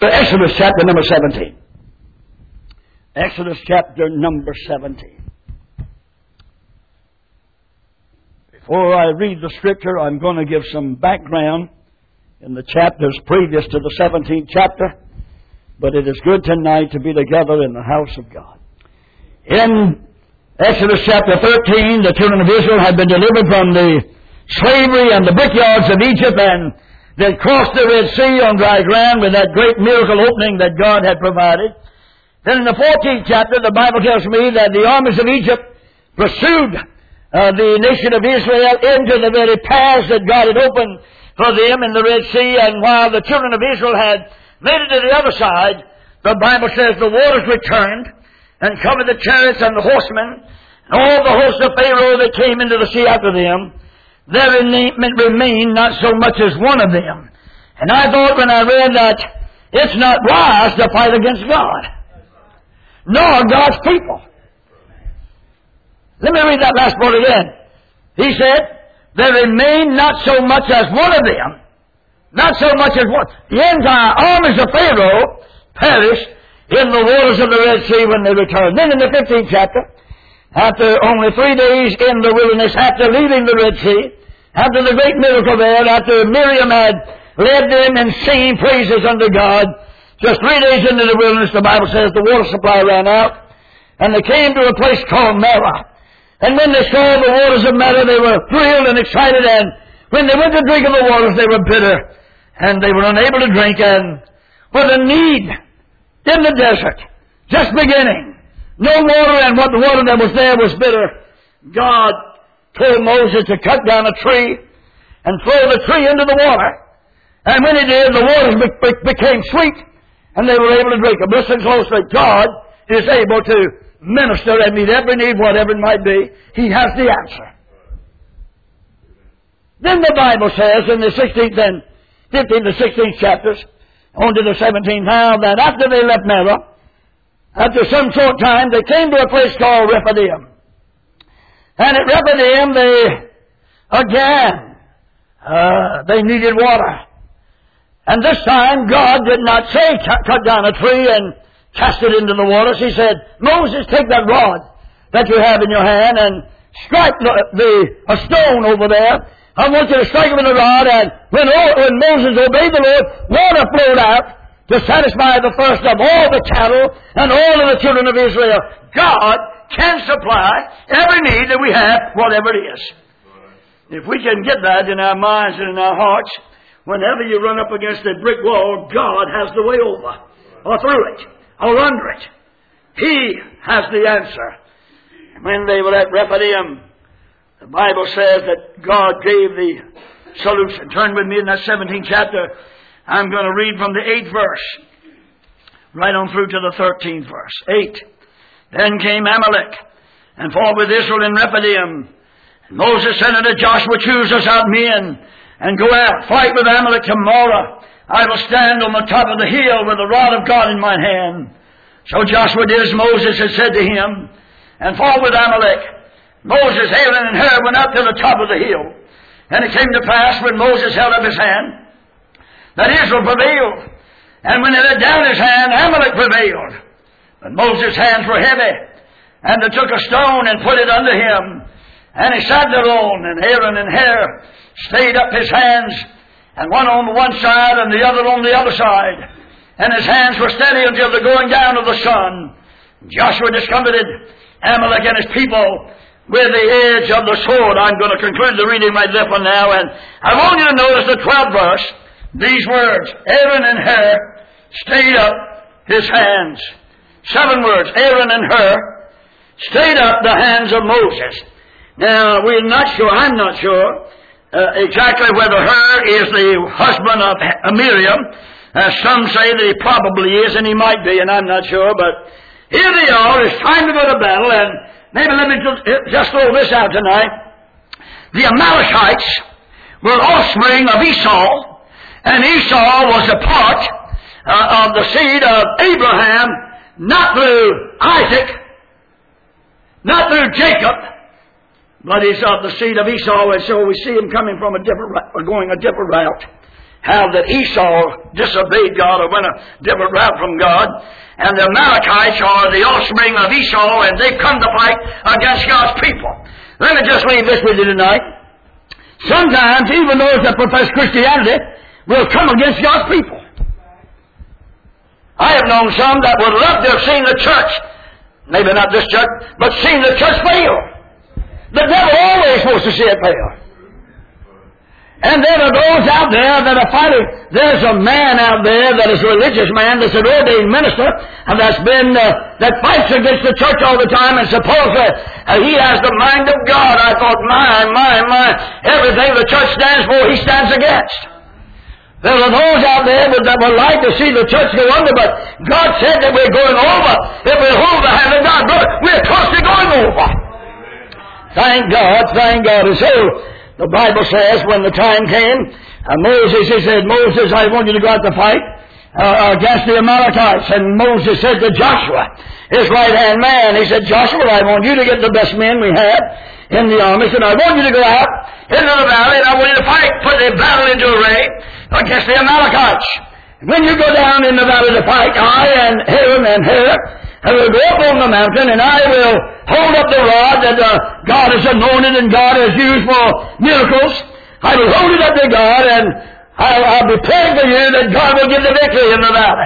Exodus chapter number 17. Exodus chapter number 17. Before I read the scripture, I'm going to give some background in the chapters previous to the 17th chapter. But it is good tonight to be together in the house of God. In Exodus chapter 13, the children of Israel had been delivered from the slavery and the brickyards of Egypt, and they crossed the Red Sea on dry ground with that great miracle opening that God had provided. Then in the 14th chapter, the Bible tells me that the armies of Egypt pursued the nation of Israel into the very paths that God had opened for them in the Red Sea. And while the children of Israel had made it to the other side, the Bible says the waters returned and covered the chariots and the horsemen, and all the hosts of Pharaoh that came into the sea after them. There remained not so much as one of them. And I thought when I read that it's not wise to fight against God, nor God's people. Let me read that last part again. He said, there remained not so much as one of them. Not so much as one. The entire armies of Pharaoh perished in the waters of the Red Sea when they returned. Then in the 15th chapter, after only 3 days in the wilderness, after leaving the Red Sea, after the great miracle there, after Miriam had led them in singing praises unto God, just 3 days into the wilderness, the Bible says the water supply ran out, and they came to a place called Marah. And when they saw the waters of Marah, they were thrilled and excited, and when they went to drink of the waters, they were bitter, and they were unable to drink, and with a need in the desert, just beginning, no water, and what the water that was there was bitter. God told Moses to cut down a tree and throw the tree into the water. And when he did, the waters became sweet, and they were able to drink them. Listen closely. God is able to minister and meet every need, whatever it might be. He has the answer. Then the Bible says in the 16th and 15th and 16th chapters, on to the 17th, now that after they left Marah, after some short time, they came to a place called Rephidim. And at Rephidim, they needed water. And this time, God did not say, cut down a tree and cast it into the waters. He said, Moses, take that rod that you have in your hand and strike a stone over there. I want you to strike it with a rod. And when Moses obeyed the Lord, water flowed out to satisfy the thirst of all the cattle and all of the children of Israel. God can supply every need that we have, whatever it is. If we can get that in our minds and in our hearts, whenever you run up against a brick wall, God has the way over, or through it, or under it. He has the answer. When they were at Rephidim, the Bible says that God gave the solution. Turn with me in that 17th chapter. I'm going to read from the 8th verse, right on through to the 13th verse. 8. Then came Amalek, and fought with Israel in Rephidim. And Moses said unto Joshua, choose us out men, and go out, fight with Amalek tomorrow. I will stand on the top of the hill with the rod of God in my hand. So Joshua did as Moses had said to him, and fought with Amalek. Moses, Aaron, and Hur went up to the top of the hill. And it came to pass, when Moses held up his hand, that Israel prevailed. And when he let down his hand, Amalek prevailed. But Moses' hands were heavy, and they took a stone and put it under him. And he sat thereon, and Aaron and Hur stayed up his hands, and one on one side and the other on the other side. And his hands were steady until the going down of the sun. Joshua discomfited Amalek and his people with the edge of the sword. I'm going to conclude the reading right there for now, and I want you to notice the 12th verse. These words, Aaron and Hur stayed up his hands. 7 words, Aaron and Hur stayed up the hands of Moses. Now, I'm not sure exactly whether Hur is the husband of Miriam. Some say that he probably is, and he might be, and I'm not sure, but here they are. It's time to go to battle, and maybe let me just throw this out tonight. The Amalekites were offspring of Esau, and Esau was a part of the seed of Abraham, not through Isaac, not through Jacob, but he's of the seed of Esau, and so we see him coming from going a different route. how that Esau disobeyed God or went a different route from God. And the Amalekites are the offspring of Esau, and they've come to fight against God's people. Let me just leave this with you tonight. Sometimes even those that profess Christianity will come against God's people. I have known some that would love to have seen the church, maybe not this church, but seen the church fail. The devil always wants to see it fail. And there are those out there that are fighting. There's a man out there that is a religious man, that's an ordained minister, and that fights against the church all the time, and supposedly he has the mind of God. I thought, my, everything the church stands for, he stands against. There are those out there that would like to see the church go under, but God said that we're going over. If we hold the hand of God, we're close to going over. Thank God. And so, the Bible says when the time came, he said, Moses, I want you to go out to fight against the Amalekites. And Moses said to Joshua, his right-hand man, he said, Joshua, I want you to get the best men we have in the army. He said, I want you to go out into the valley, and I want you to fight, put the battle into array against the Amalekites. When you go down in the valley to fight, I and Aaron and Hur, I will go up on the mountain, and I will hold up the rod that God has anointed and God has used for miracles. I will hold it up to God, and I'll be praying for you that God will give the victory in the valley.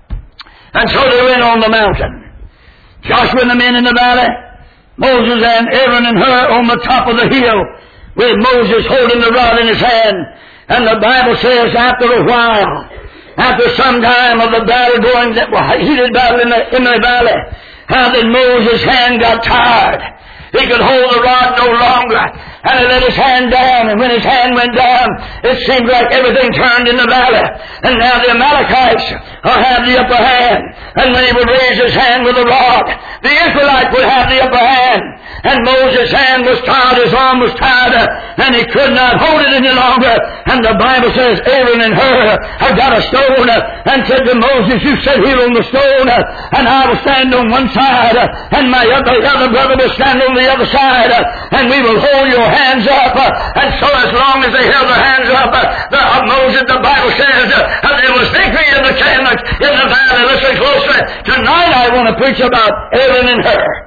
And so they went on the mountain. Joshua and the men in the valley, Moses and Aaron and Hur on the top of the hill, with Moses holding the rod in his hand. And the Bible says after a while, after some time of the battle going, heated battle in the valley, how that Moses' hand got tired. He could hold the rod no longer. And he let his hand down. And when his hand went down, it seemed like everything turned in the valley. And now the Amalekites have the upper hand. And when he would raise his hand with the rod, the Israelites would have the upper hand. And Moses' hand was tired, his arm was tired, and he could not hold it any longer. And the Bible says Aaron and Hur had got a stone and said to Moses, you sit here on the stone, and I will stand on one side, and my other brother will stand on the other side, and we will hold your hands up. And so as long as they held their hands up, Moses, the Bible says, there was victory in the valley. Listen closely. Tonight I want to preach about Aaron and Hur.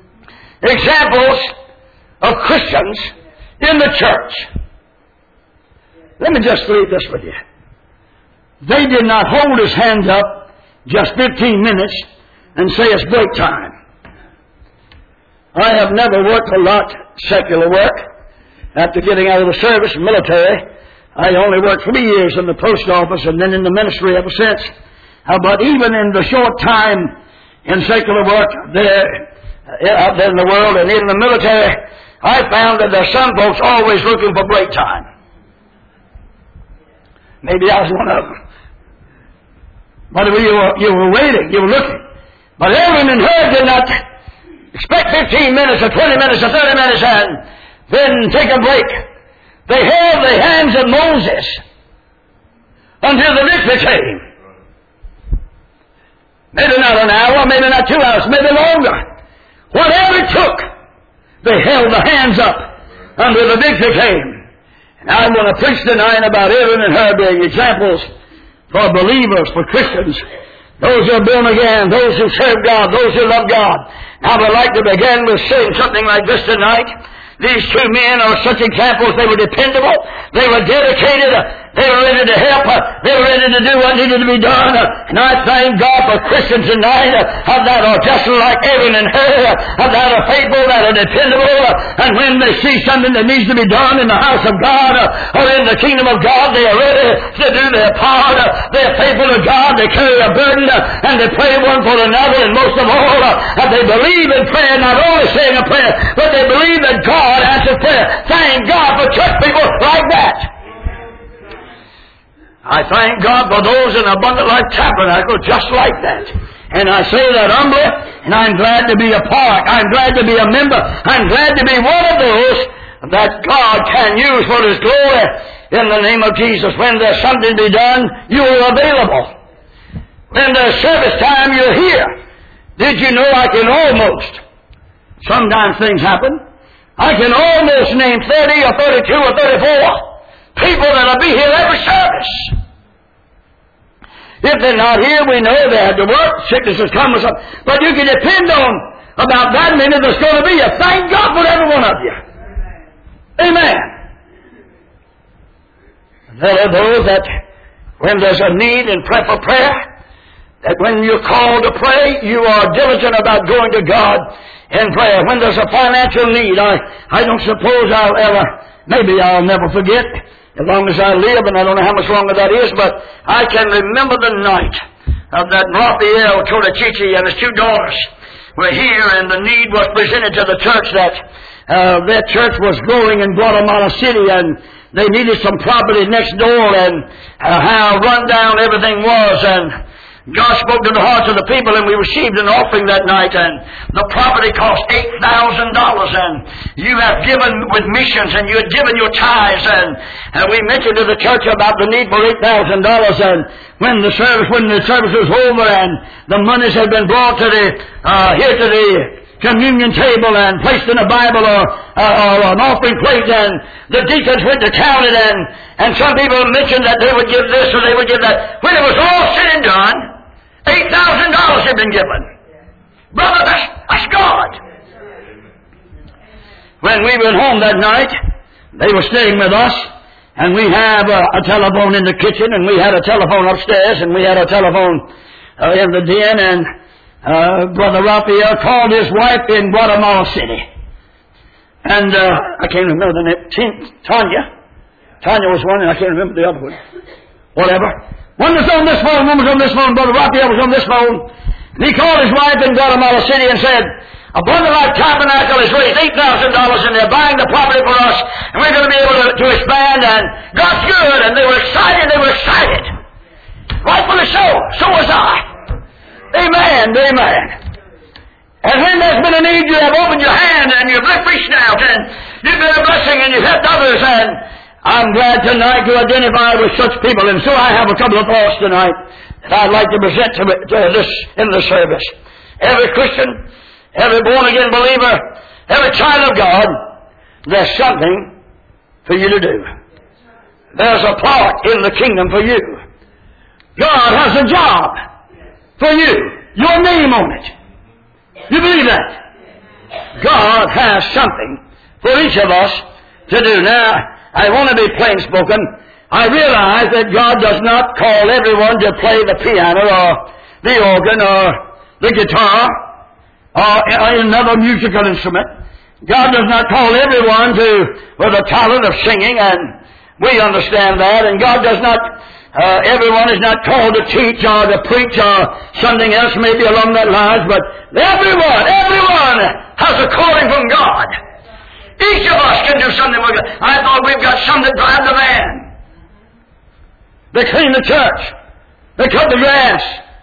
Examples of Christians in the church. Let me just leave this with you. They did not hold his hands up just 15 minutes and say it's break time. I have never worked a lot secular work. After getting out of the service, military, I only worked 3 years in the post office and then in the ministry ever since. But even in the short time in secular work out there in the world and in the military, I found that there's some folks always looking for break time. Maybe I was one of them. But you were waiting, you were looking. But Aaron and Hur did not expect 15 minutes or 20 minutes or 30 minutes and then take a break. They held the hands of Moses until the victory came. Maybe not an hour, maybe not 2 hours, maybe longer. Whatever it took, they held the hands up until the victory came. And I want to preach tonight about Aaron and Hur being examples for believers, for Christians, those who are born again, those who serve God, those who love God. I would like to begin with saying something like this tonight. These two men are such examples. They were dependable. They were dedicated. They were ready to help. They were ready to do what needed to be done. And I thank God for Christians tonight that are just like Aaron and Hur, that are faithful, that are dependable. And when they see something that needs to be done in the house of God or in the kingdom of God, they are ready to do their part. They are faithful to God. They carry a burden and they pray one for another. And most of all, they believe in prayer, not only saying a prayer, but they believe that God answers prayer. Thank God for church people like that. I thank God for those in Abundant Life Tabernacle just like that. And I say that humbly, and I'm glad to be a part. I'm glad to be a member. I'm glad to be one of those that God can use for His glory in the name of Jesus. When there's something to be done, you're available. When there's service time, you're here. Did you know I can almost, sometimes things happen, I can almost name 30 or 32 or 34 people that'll be here every service. If they're not here, we know they had to work. Sickness has come or something. But you can depend on about that many that's going to be here. Thank God for every one of you. Amen. There are those that when there's a need and pray for prayer, that when you're called to pray, you are diligent about going to God in prayer. When there's a financial need, I don't suppose maybe I'll never forget, as long as I live, and I don't know how much longer that is, but I can remember the night of that Raphael Kodachichi and his two daughters were here, and the need was presented to the church that their church was growing in Guatemala City, and they needed some property next door, and how run down everything was, and God spoke to the hearts of the people, and we received an offering that night, and the property cost $8,000, and you have given with missions, and you had given your tithes, and we mentioned to the church about the need for $8,000, and when the service was over, and the monies had been brought to here to the communion table and placed in a Bible or an offering plate, and the deacons went to count it, and some people mentioned that they would give this or they would give that. When it was all said and done, $8,000 had been given. Brother, that's God. When we went home that night, they were staying with us, and we have a telephone in the kitchen, and we had a telephone upstairs, and we had a telephone in the den, and Brother Raphael called his wife in Guatemala City. And I can't remember the name. Tanya was one, and I can't remember the other one. Whatever. One was on this phone, one was on this phone, Brother Raphael was on this phone. And he called his wife in Guatemala City and said, Abundant Life Tabernacle has raised $8,000 and they're buying the property for us, and we're going to be able to expand, and God's good, and they were excited. Rightfully so. So was I. Amen, amen. And when there's been a need, you have opened your hand and you've reached out and you've been a blessing and you've helped others, and I'm glad tonight to identify with such people. And so I have a couple of thoughts tonight that I'd like to present to this in the service. Every Christian, every born-again believer, every child of God, there's something for you to do. There's a part in the kingdom for you. God has a job for you. Your name on it. You believe that? God has something for each of us to do. Now, I want to be plain spoken. I realize that God does not call everyone to play the piano or the organ or the guitar or another musical instrument. God does not call everyone with a talent of singing, and we understand that. And God does not everyone is not called to teach or to preach or something else maybe along that lines, but everyone has a calling from God. Each of us can do something with God. I thought we've got some that drive the van. They clean the church. They cut the grass.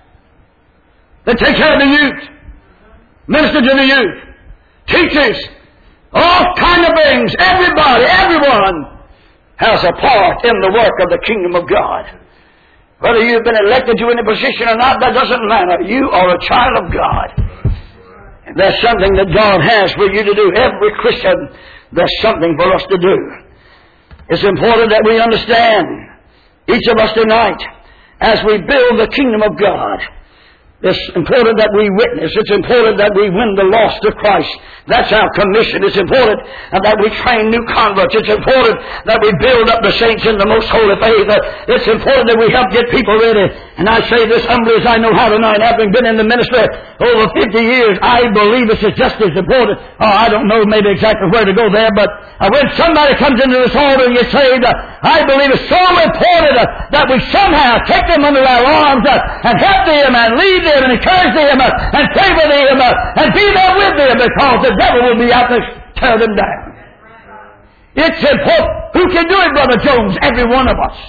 They take care of the youth. Minister to the youth. Teachers. All kind of things. Everyone has a part in the work of the kingdom of God. Whether you've been elected to any position or not, that doesn't matter. You are a child of God. And there's something that God has for you to do. Every Christian, there's something for us to do. It's important that we understand, each of us tonight, as we build the kingdom of God, it's important that we witness. It's important that we win the lost to Christ. That's our commission. It's important that we train new converts. It's important that we build up the saints in the most holy faith. It's important that we help get people ready. And I say this humbly as I know how tonight, having been in the ministry over 50 years, I believe it's just as important. I don't know maybe exactly where to go there, but when somebody comes into this altar and gets saved, I believe it's so important that we somehow take them under our arms and help them and lead them and encourage them and pray for them and be there with them, because the devil will be out to tear them down. It's important. Who can do it, Brother Jones? Every one of us.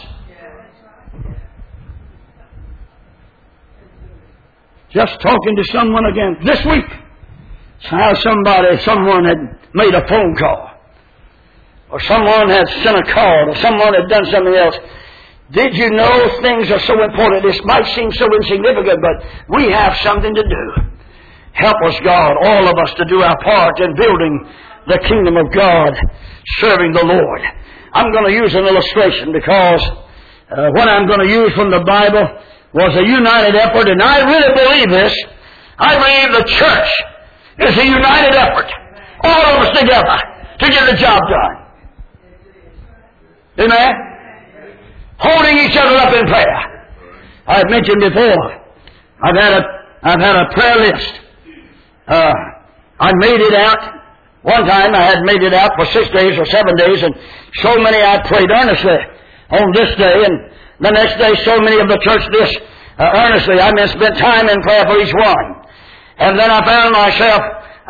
Just talking to someone again this week. How someone had made a phone call, or someone had sent a card, or someone had done something else. Did you know things are so important? This might seem so insignificant, but we have something to do. Help us, God, all of us, to do our part in building the kingdom of God, serving the Lord. I'm going to use an illustration because what I'm going to use from the Bible was a united effort, and I really believe this. I believe the church is a united effort, all of us together, to get the job done. Amen? Holding each other up in prayer. I've mentioned before, I've had a prayer list. I made it out. One time I had made it out for 6 days or 7 days, and so many I prayed earnestly on this day, and the next day so many of the church this earnestly. I spent time in prayer for each one. And then I found myself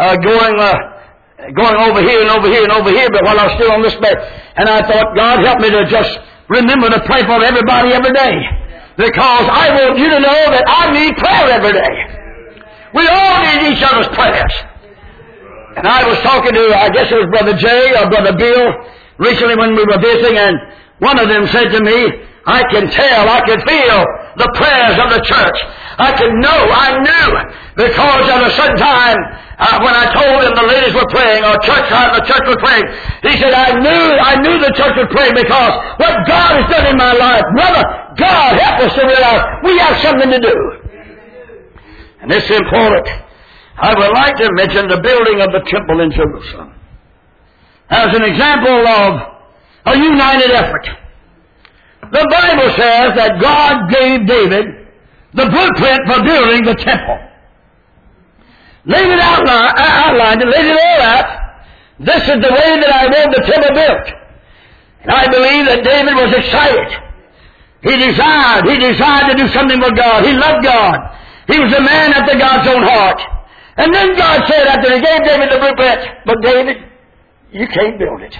going over here and over here and over here, but while I was still on this bed, and I thought, God, help me to just remember to pray for everybody every day, because I want you to know that I need prayer every day. We all need each other's prayers. And I was talking to, I guess it was Brother Jay or Brother Bill, recently when we were visiting, and one of them said to me, I can feel the prayers of the church. I knew, because at a certain time, when I told him the ladies were praying, or the church was praying, he said, I knew the church was praying because what God has done in my life, brother, God help us to realize we have something to do. And it's important. I would like to mention the building of the temple in Jerusalem as an example of a united effort. The Bible says that God gave David the blueprint for building the temple. Laid it outlined and laid it all out. This is the way that I want the temple built. And I believe that David was excited. He desired to do something for God. He loved God. He was a man after God's own heart. And then God said, after He gave David the blueprint, but David, you can't build it.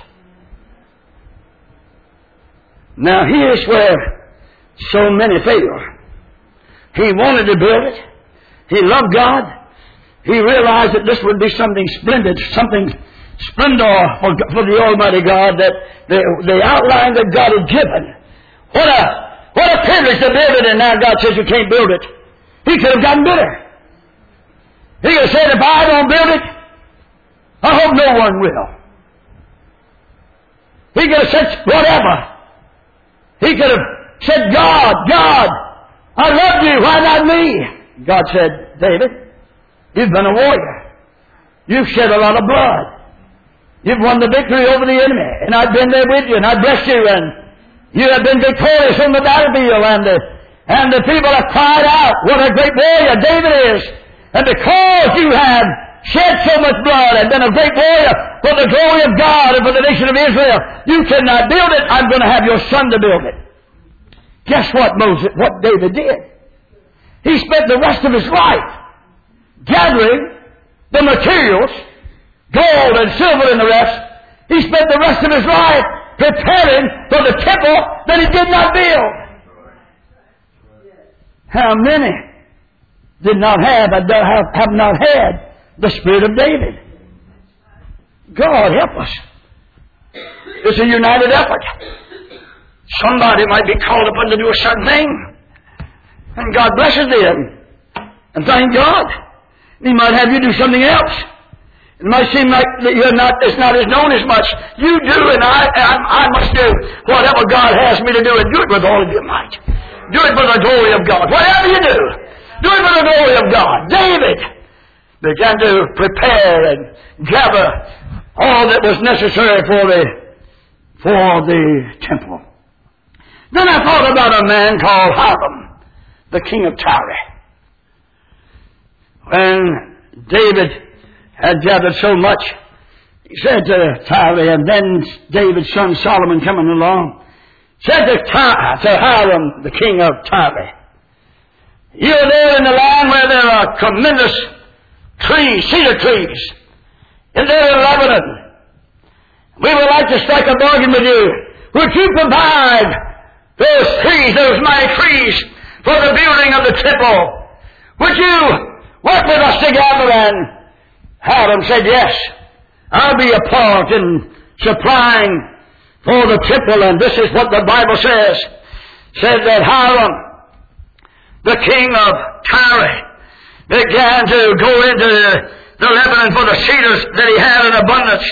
Now here's where so many fail. He wanted to build it. He loved God. He realized that this would be something splendid, something splendor for the Almighty God, that the outline that God had given. What a privilege to build it, and now God says you can't build it. He could have gotten better. He could have said, if I don't build it, I hope no one will. He could have said whatever. He could have said, God, I love you, why not me? God said, David, you've been a warrior. You've shed a lot of blood. You've won the victory over the enemy, and I've been there with you, and I blessed you, and you have been victorious on the battlefield, and the people have cried out, what a great warrior David is. And because you have shed so much blood and been a great warrior for the glory of God and for the nation of Israel, you cannot build it. I'm going to have your son to build it. Guess what David did? He spent the rest of his life gathering the materials, gold and silver and the rest. He spent the rest of his life preparing for the temple that he did not build. How many have not had the spirit of David? God help us. It's a united effort. Somebody might be called upon to do a certain thing, and God blesses them, and thank God. He might have you do something else. It might seem like it's not as known as much. You do, and I must do whatever God has me to do, and do it with all of your might. Do it for the glory of God. Whatever you do, do it for the glory of God. David began to prepare and gather all that was necessary for the temple. Then I thought about a man called Hiram, the king of Tyre. When David had gathered so much, he said to Tyre, and then David's son Solomon coming along, said to Hiram, the king of Tyre, you're there in the land where there are tremendous trees, cedar trees, and they're in Lebanon. We would like to strike a bargain with you. Would you provide those trees, those mighty trees, for the building of the temple? Would you work with us together? And Hiram said, yes, I'll be a part in supplying for the temple. And this is what the Bible says. Said that Hiram, the king of Tyre, began to go into the Lebanon for the cedars that he had in abundance.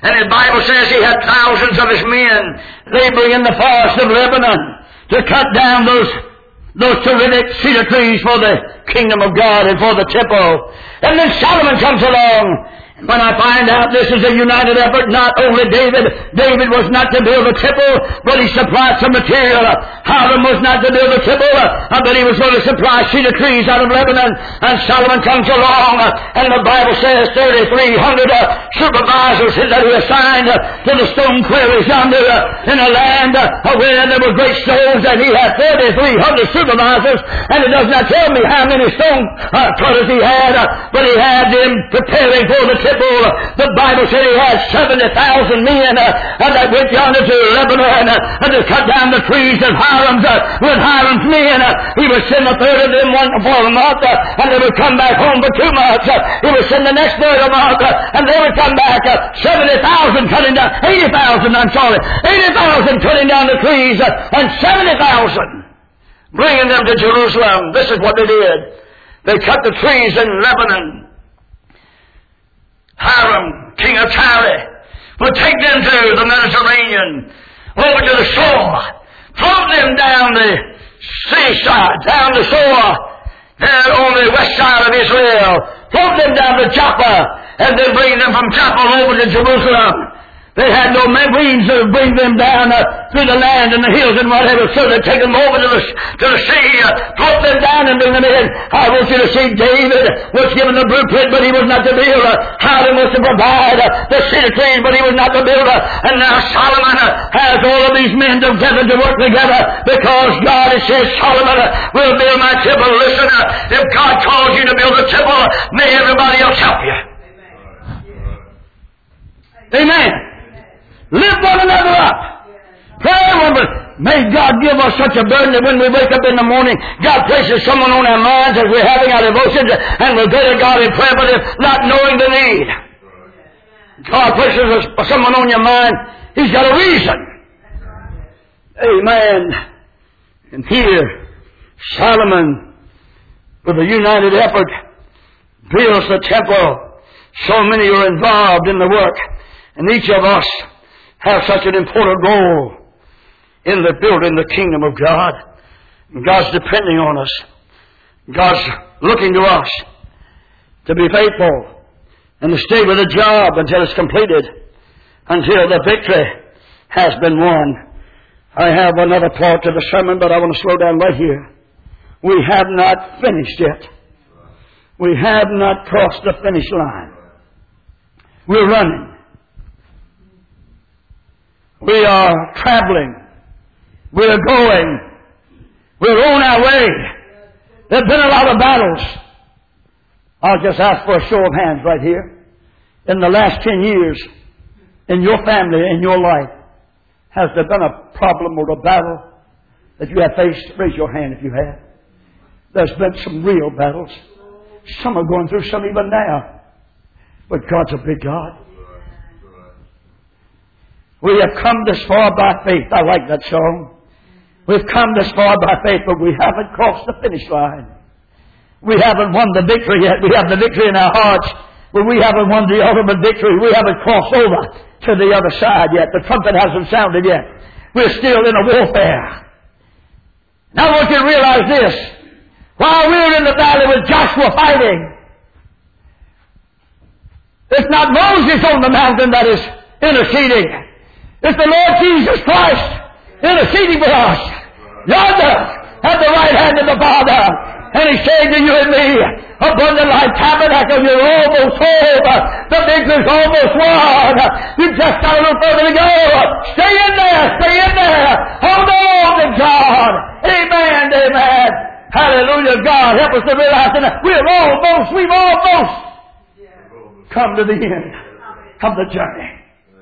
And the Bible says he had thousands of his men laboring in the forest of Lebanon to cut down those terrific cedar trees for the kingdom of God and for the temple. And then Solomon comes along. When I find out this is a united effort, not only David was not to build a temple, but he supplied some material. Hiram was not to build a temple, but he was going to supply cedar trees out of Lebanon. And Solomon comes along, and the Bible says 3,300 supervisors that he assigned to the stone quarries yonder in a land where there were great stones, and he had 3,300 supervisors, and it does not tell me how many stone cutters he had, but he had them preparing for the temple. The Bible said he had 70,000 men that went yonder to Lebanon to cut down the trees of Hiram's, with Hiram's men. He would send a third of them one for a month, and they would come back home for 2 months. He would send the next third a month, and they would come back 70,000 cutting down, 80,000 cutting down the trees, and 70,000 bringing them to Jerusalem. This is what they did. They cut the trees in Lebanon. Hiram, king of Tyre, would take them to the Mediterranean, over to the shore, float them down the seaside, down the shore, there on the west side of Israel, float them down to Joppa, and then bring them from Joppa over to Jerusalem. They had no marines to bring them down through the land and the hills and whatever, so they take them over to the sea, float them down and bring them in. I want you to see David was given the blueprint, but he was not the builder. Hiram was to provide the cedar trees, but he was not the builder. And now Solomon has all of these men together to work together, because God has said, Solomon will build my temple. Listen, if God calls you to build a temple, may everybody else help you. Amen. Lift one another up. Pray one another. May God give us such a burden that when we wake up in the morning, God places someone on our minds as we're having our devotions, and we'll go to God in prayer, but if not knowing the need. God places someone on your mind, He's got a reason. Amen. And here, Solomon, with a united effort, builds the temple. So many are involved in the work, and each of us have such an important role in the building the kingdom of God. And God's depending on us. God's looking to us to be faithful and to stay with the job until it's completed, until the victory has been won. I have another part to the sermon, but I want to slow down right here. We have not finished yet. We have not crossed the finish line. We're running. We are traveling. We're going. We're on our way. There have been a lot of battles. I'll just ask for a show of hands right here. In the last 10 years, in your family, in your life, has there been a problem or a battle that you have faced? Raise your hand if you have. There's been some real battles. Some are going through some even now. But God's a big God. We have come this far by faith. I like that song. We've come this far by faith, but we haven't crossed the finish line. We haven't won the victory yet. We have the victory in our hearts, but we haven't won the ultimate victory. We haven't crossed over to the other side yet. The trumpet hasn't sounded yet. We're still in a warfare. Now I want you to realize this. While we're in the valley with Joshua fighting, it's not Moses on the mountain that is interceding. It's the Lord Jesus Christ interceding for us. Yonder at the right hand of the Father. And He's saying to you and me, upon the light tabernacle, you're almost home. The victory's almost won. You've just got a little further to go. Stay in there. Stay in there. Hold on to God. Amen. Amen. Hallelujah. God, help us to realize that we've almost come to the end of the journey.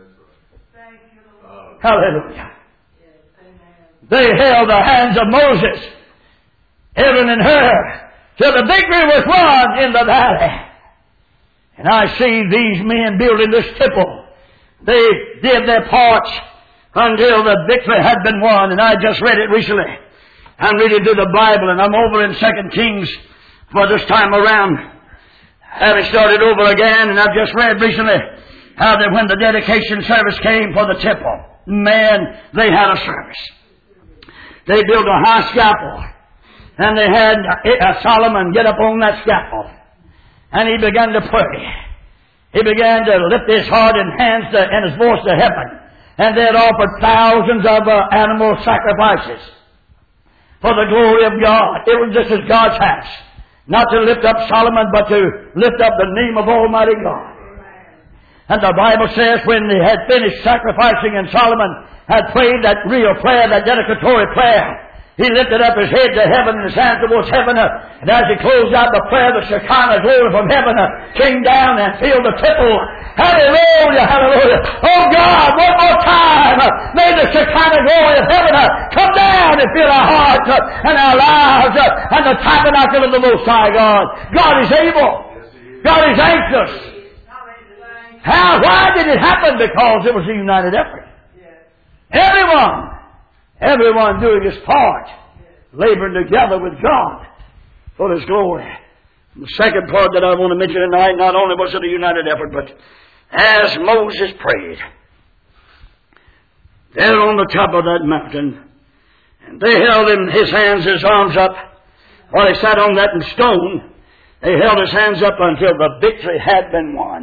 Hallelujah. They held the hands of Moses, Aaron and Hur, till the victory was won in the valley. And I see these men building this temple. They did their parts until the victory had been won. And I just read it recently. I'm reading through the Bible, and I'm over in 2 Kings for this time around. Having started over again, and I've just read recently how that when the dedication service came for the temple, man, they had a service. They built a high scaffold, and they had Solomon get up on that scaffold, and he began to pray. He began to lift his heart and hands and his voice to heaven, and they had offered thousands of animal sacrifices for the glory of God. It was just as God's house, not to lift up Solomon, but to lift up the name of Almighty God. And the Bible says when they had finished sacrificing and Solomon had prayed that real prayer, that dedicatory prayer, he lifted up his head to heaven and his hands towards heaven. And as he closed out the prayer, the Shekinah glory from heaven came down and filled the temple. Hallelujah, hallelujah. Oh God, one more time, may the Shekinah glory of heaven come down and fill our hearts and our lives and the tabernacle of the Most High God. God is able. God is anxious. How? Why did it happen? Because it was a united effort. Everyone doing his part, laboring together with God for His glory. The second part that I want to mention tonight, not only was it a united effort, but as Moses prayed, there on the top of that mountain, and they held him, his hands, his arms up, while he sat on that stone, they held his hands up until the victory had been won.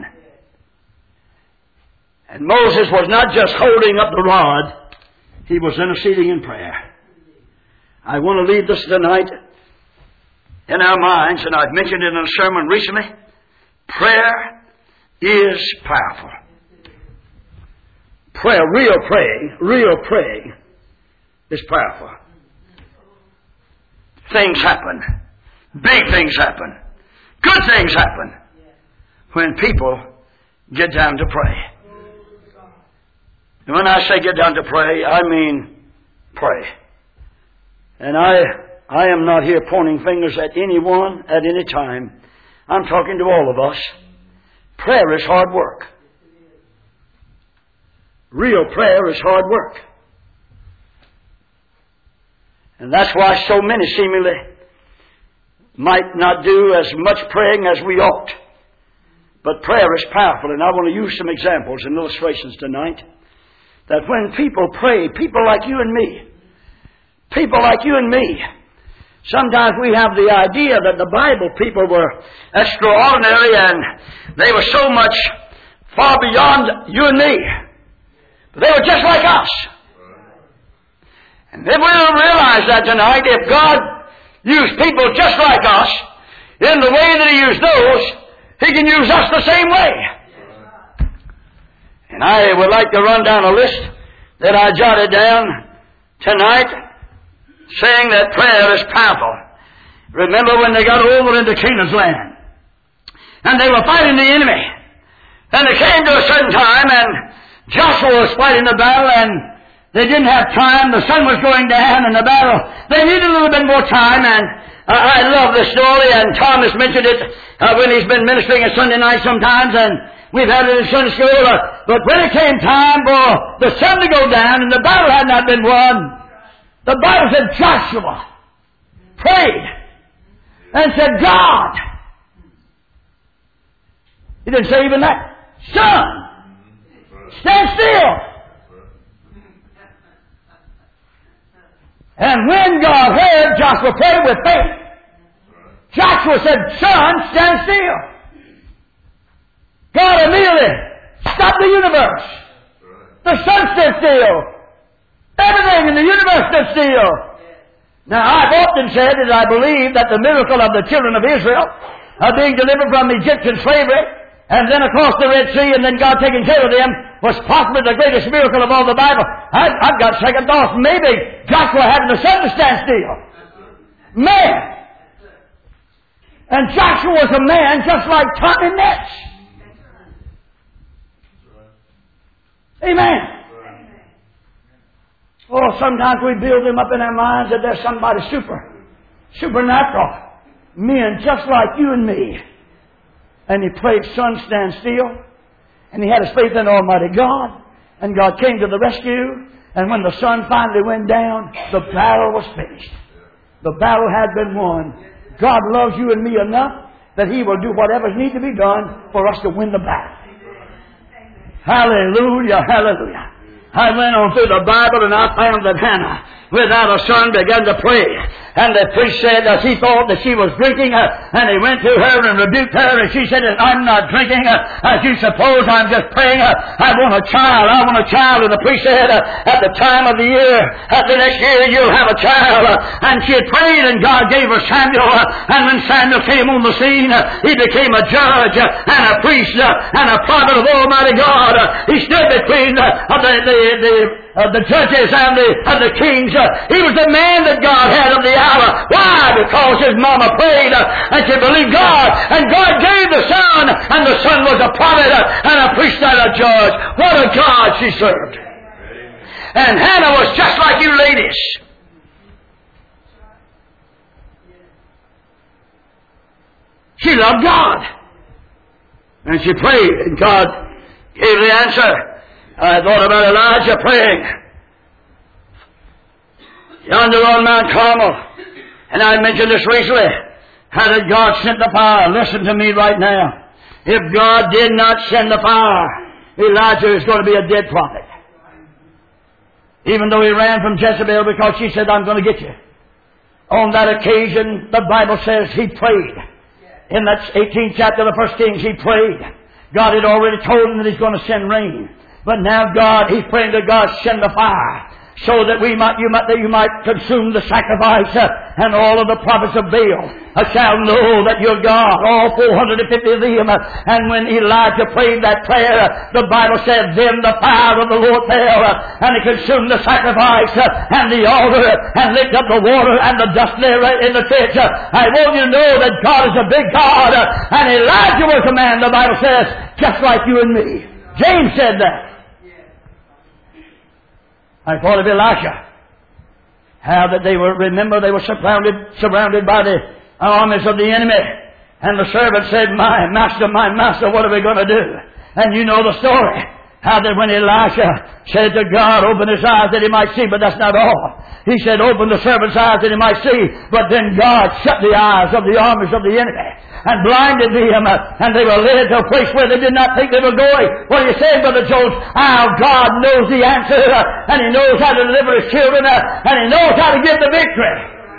And Moses was not just holding up the rod, he was interceding in prayer. I want to leave this tonight in our minds, and I've mentioned it in a sermon recently. Prayer is powerful. Prayer, real praying is powerful. Things happen. Big things happen. Good things happen when people get down to pray. And when I say get down to pray, I mean pray. And I am not here pointing fingers at anyone at any time. I'm talking to all of us. Prayer is hard work. Real prayer is hard work. And that's why so many seemingly might not do as much praying as we ought. But prayer is powerful, and I want to use some examples and illustrations tonight. That when people pray, people like you and me, sometimes we have the idea that the Bible people were extraordinary and they were so much far beyond you and me. But they were just like us. And then we'll realize that tonight, if God used people just like us, in the way that He used those, He can use us the same way. And I would like to run down a list that I jotted down tonight, saying that prayer is powerful. Remember when they got over into Canaan's land, and they were fighting the enemy, and they came to a certain time, and Joshua was fighting the battle, and they didn't have time. The sun was going down in the battle. They needed a little bit more time, and I love this story, and Tom has mentioned it when he's been ministering at Sunday night sometimes, and we've had it in Sunday school. But when it came time for the sun to go down and the battle had not been won, the Bible said Joshua prayed and said, God. He didn't say even that. Sun, stand still. And when God heard Joshua pray with faith, Joshua said, sun, stand still. God immediately stopped the universe. The sun stood still. Everything in the universe stood still. Now, I've often said that I believe that the miracle of the children of Israel being delivered from Egyptian slavery and then across the Red Sea and then God taking care of them was possibly the greatest miracle of all the Bible. I've got second thoughts. Maybe Joshua having the sun to stand still. Man. And Joshua was a man just like Tommy Metz. Amen. Oh, sometimes we build them up in our minds that there's somebody supernatural. Men just like you and me. And he prayed, sun, stand still. And he had his faith in Almighty God. And God came to the rescue. And when the sun finally went down, the battle was finished. The battle had been won. God loves you and me enough that He will do whatever needs to be done for us to win the battle. Hallelujah, hallelujah. I went on through the Bible and I found that Hannah, without a son, began to pray. And the priest said that he thought that she was drinking, and he went to her and rebuked her, and she said, I'm not drinking, as you suppose, I'm just praying. I want a child, I want a child. And the priest said, at the time of the year, at the next year, you'll have a child. And she had prayed, and God gave her Samuel. And when Samuel came on the scene, he became a judge, and a priest, and a prophet of Almighty God. He stood between the judges and the kings. He was the man that God had of the hour. Why? Because his mama prayed and she believed God, and God gave the son, and the son was a prophet and a priest and a judge. What a God she served. And Hannah was just like you ladies. She loved God. And she prayed, and God gave the answer. I thought about Elijah praying yonder on Mount Carmel. And I mentioned this recently. How did God send the fire? Listen to me right now. If God did not send the fire, Elijah is going to be a dead prophet. Even though he ran from Jezebel because she said, I'm going to get you. On that occasion, the Bible says he prayed. In that 18th chapter of the 1 Kings, he prayed. God had already told him that he's going to send rain. But now he's praying to God, send the fire, so that you might consume the sacrifice, and all of the prophets of Baal shall know that you're God, all 450 of them. And when Elijah prayed that prayer, the Bible said, then the fire of the Lord fell, and it consumed the sacrifice and the altar, and licked up the water and the dust there in the church. I want you to know that God is a big God, and Elijah was a man, the Bible says, just like you and me. James said that. I thought of Elisha. How that they were surrounded by the armies of the enemy. And the servant said, my master, what are we going to do? And you know the story. How that when Elisha said to God, open his eyes that he might see, but that's not all. He said, open the servant's eyes that he might see. But then God shut the eyes of the armies of the enemy and blinded them, and they were led to a place where they did not think they were going. What are you saying, Brother Jones? Our God knows the answer, and He knows how to deliver His children, and He knows how to give the victory.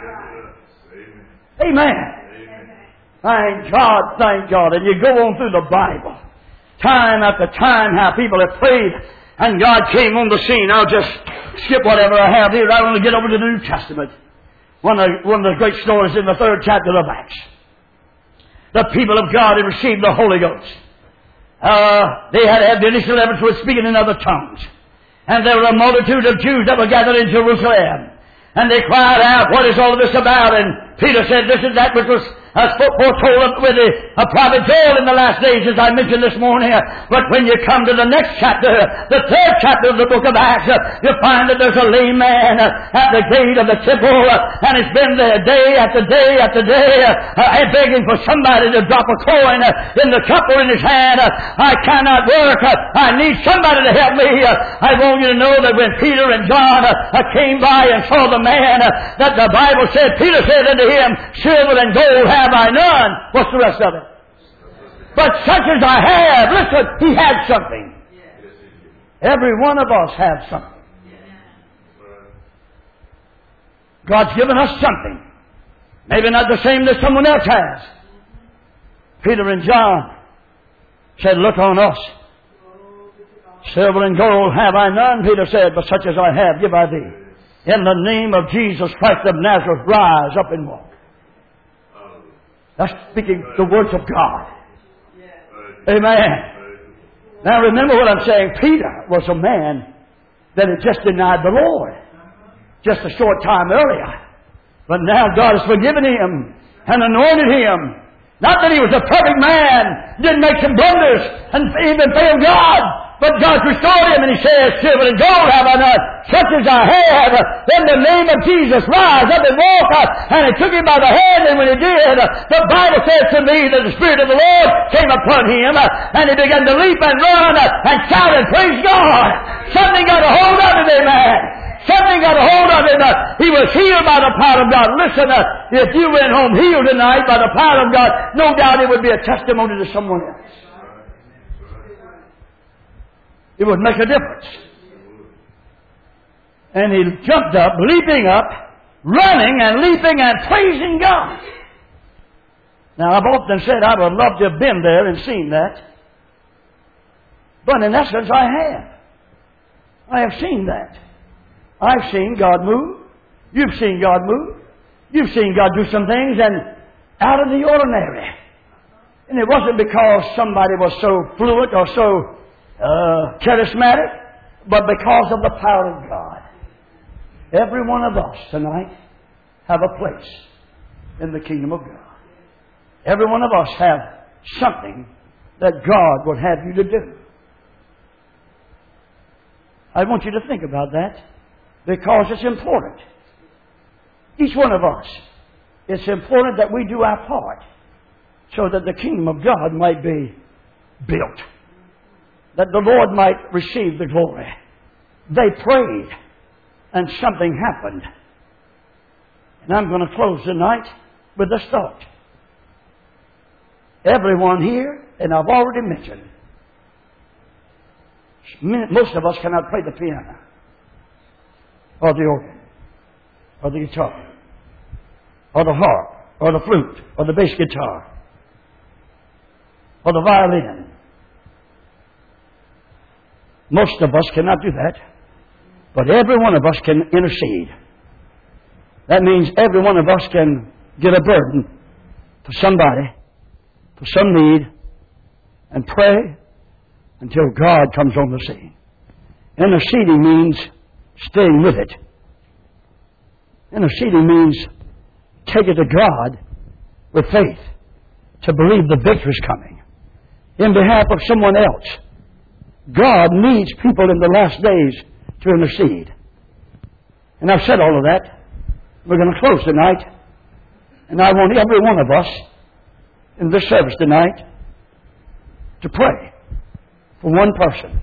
Amen. Thank God. And you go on through the Bible, time after time, how people have prayed, and God came on the scene. I'll just skip whatever I have here. I want to get over to the New Testament. One of the great stories in the 3rd chapter of Acts. The people of God had received the Holy Ghost. They had the initial evidence was speaking in other tongues. And there were a multitude of Jews that were gathered in Jerusalem. And they cried out, what is all of this about? And Peter said, this is that which was foretold with a prophet Joel in the last days, as I mentioned this morning. But when you come to the next chapter, the 3rd chapter of the book of Acts, you find that there's a lame man at the gate of the temple, and he's been there day after day after day, begging for somebody to drop a coin in the cup or in his hand. I cannot work. I need somebody to help me. I want you to know that when Peter and John came by and saw the man, that the Bible said, Peter said unto him, silver and gold have I none. What's the rest of it? But such as I have. Listen, he had something. Every one of us has something. God's given us something. Maybe not the same that someone else has. Peter and John said, look on us. Silver and gold have I none, Peter said, but such as I have give I thee. In the name of Jesus Christ of Nazareth, rise up and walk. That's speaking the words of God. Amen. Now remember what I'm saying. Peter was a man that had just denied the Lord just a short time earlier. But now God has forgiven him and anointed him. Not that he was a perfect man, didn't make some blunders and even failed God. But God restored him, and he says, silver and gold have I none, such as I have. In the name of Jesus, rise up and walk. And he took him by the hand, and when he did, the Bible says to me that the Spirit of the Lord came upon him, and he began to leap and run and shout and praise God. Something got a hold of him, amen. Something got a hold of him. He was healed by the power of God. Listen, if you went home healed tonight by the power of God, no doubt it would be a testimony to someone else. It would make a difference. And he jumped up, leaping up, running and leaping and praising God. Now, I've often said I would love to have been there and seen that. But in essence, I have. I have seen that. I've seen God move. You've seen God move. You've seen God do some things and out of the ordinary. And it wasn't because somebody was so fluent or so charismatic, but because of the power of God. Every one of us tonight have a place in the kingdom of God. Every one of us have something that God would have you to do. I want you to think about that because it's important. Each one of us, it's important that we do our part so that the kingdom of God might be built, that the Lord might receive the glory. They prayed and something happened. And I'm going to close tonight with this thought. Everyone here, and I've already mentioned, most of us cannot play the piano or the organ or the guitar or the harp or the flute or the bass guitar or the violin. Most of us cannot do that, but every one of us can intercede. That means every one of us can get a burden for somebody, for some need, and pray until God comes on the scene. Interceding means staying with it. Interceding means take it to God with faith to believe the victory is coming in behalf of someone else. God needs people in the last days to intercede. And I've said all of that. We're going to close tonight. And I want every one of us in this service tonight to pray for one person.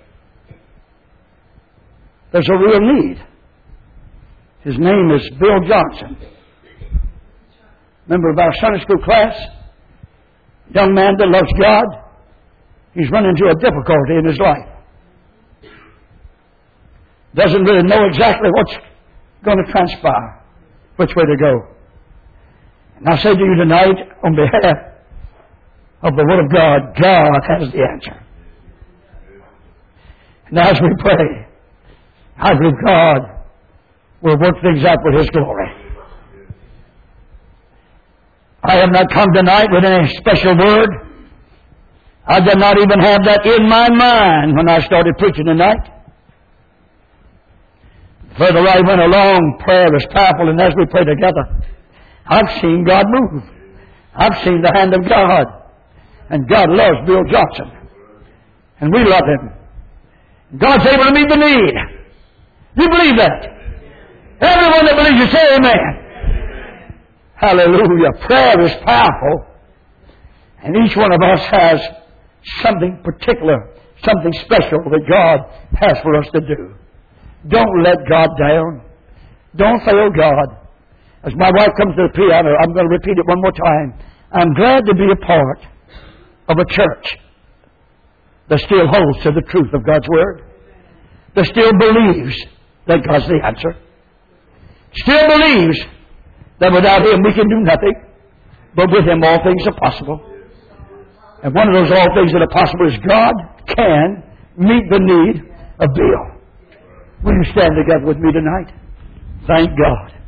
There's a real need. His name is Bill Johnson. Member of our Sunday school class. Young man that loves God. He's run into a difficulty in his life. Doesn't really know exactly what's going to transpire, which way to go. And I say to you tonight, on behalf of the Word of God, God has the answer. And as we pray, I believe God will work things out for His glory. I have not come tonight with any special word. I did not even have that in my mind when I started preaching tonight. Further I went along, prayer is powerful, and as we pray together, I've seen God move. I've seen the hand of God. And God loves Bill Johnson. And we love him. God's able to meet the need. You believe that? Everyone that believes, you say amen. Hallelujah. Prayer is powerful. And each one of us has something particular, something special that God has for us to do. Don't let God down. Don't fail God. As my wife comes to the piano, I'm going to repeat it one more time. I'm glad to be a part of a church that still holds to the truth of God's Word. That still believes that God's the answer. Still believes that without Him we can do nothing. But with Him all things are possible. And one of those all things that are possible is God can meet the need of Bill. Will you stand together with me tonight? Thank God.